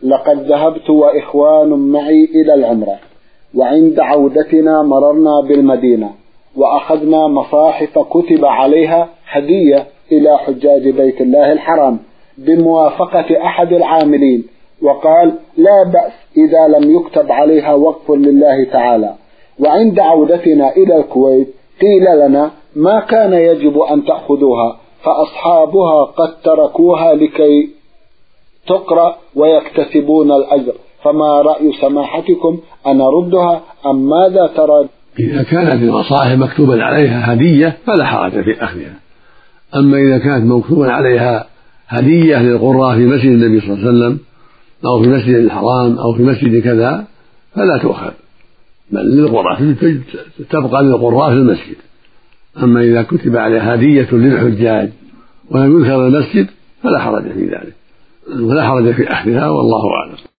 لقد ذهبت وإخوان معي إلى العمرة، وعند عودتنا مررنا بالمدينة وأخذنا مصاحف كتب عليها هدية إلى حجاج بيت الله الحرام بموافقة أحد العاملين، وقال لا بأس إذا لم يكتب عليها وقف لله تعالى. وعند عودتنا إلى الكويت قيل لنا ما كان يجب أن تأخذوها، فأصحابها قد تركوها لكي تقرأ ويكتسبون الأجر، فما رأي سماحتكم أن نردها أم ماذا ترى؟ إذا كانت المصاحف مكتوبا عليها هدية فلا حرج في أخذها، أما إذا كانت مكتوبا عليها هدية للقراء في مسجد النبي صلى الله عليه وسلم أو في مسجد الحرام أو في مسجد كذا فلا تؤخذ، بل للقراء تبقى للقراء في المسجد. أما إذا كتب عليها هدية للحجاج ولم يذكر المسجد فلا حرج في ذلك ولا حرج في أخذها، والله أعلم.